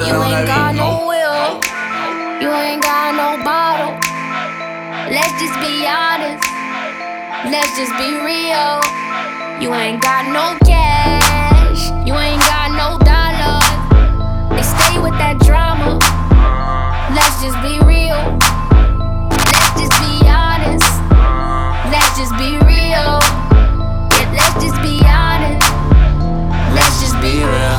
it You on ain't that got beat. no will. You ain't got no bottle. Let's just be honest. Let's just be real. You ain't got no cash. You ain't got no dollars. They stay with that drama. Let's just be real. Let's just be honest. Let's just be real. Yeah, let's just be honest. Let's just be real.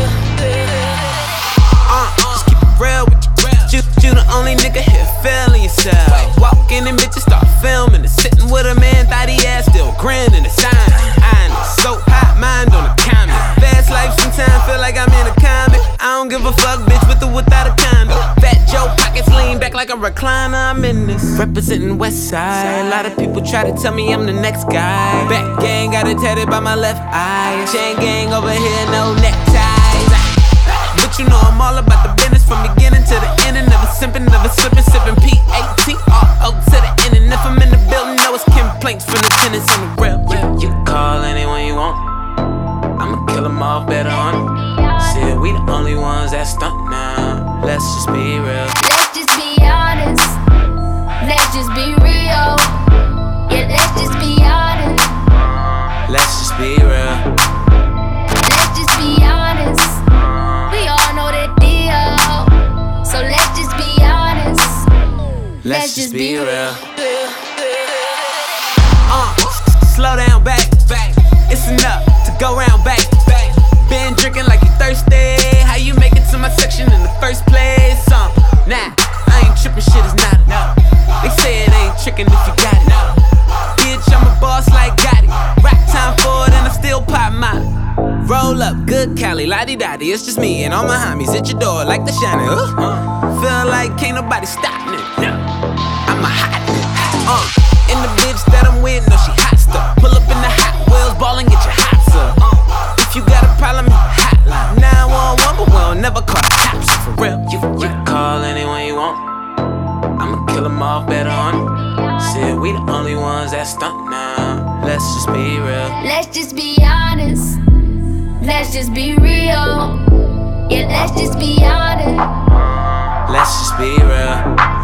Just keep it real with you. You the only nigga here feeling yourself. Walk in and bitches start filming and sitting with a man, thought he had still grinning the sign. I'm so hot, mind on the comment. Fast life sometimes feel like I'm in a comic. I don't give a fuck, bitch, with or without a condom. Fat Joe pockets lean back like a recliner. I'm in this representing West Side. A lot of people try to tell me I'm the next guy. Back gang got it tatted by my left eye. Chain gang over here, no neckties. But you know I'm all about the business from beginning to the end. And never simping, never slipping, sipping P-A-T-R-O to the end. And if I'm in the building, know it's complaints from the tenants on the real. You can call anyone you want. I'ma kill them off better on them. Shit, we the only ones that stunt now. Let's just be real. Let's just be honest. Let's just be real. Yeah, let's just be honest. Let's just be real. Let's just be honest. We all know the deal. So let's just be honest. Let's just be real. Slow down, back. It's enough to go round back. Been drinking like you thirsty. How you make it to my section in the first place? Nah, I ain't tripping, shit is not enough. They say it ain't tricking if you got it. Bitch, I'm a boss like Gotti. Rock time for it and I still pop mine. Roll up, good Cali, la-di-da-di. It's just me and all my homies at your door like the shining. Feel like can't nobody stop me. I'm a hot nigga. And the bitch that I'm with, no, she hot stuff. Pull up in the Hot Wheels, ball and get your hots up. If you got a problem, hotline 911, but we don't never call the cops for real. You can call anyone you want. I'ma kill them off better on them. Shit, we the only ones that stunt now. Let's just be real. Let's just be honest. Let's just be real. Yeah, let's just be honest. Let's just be real.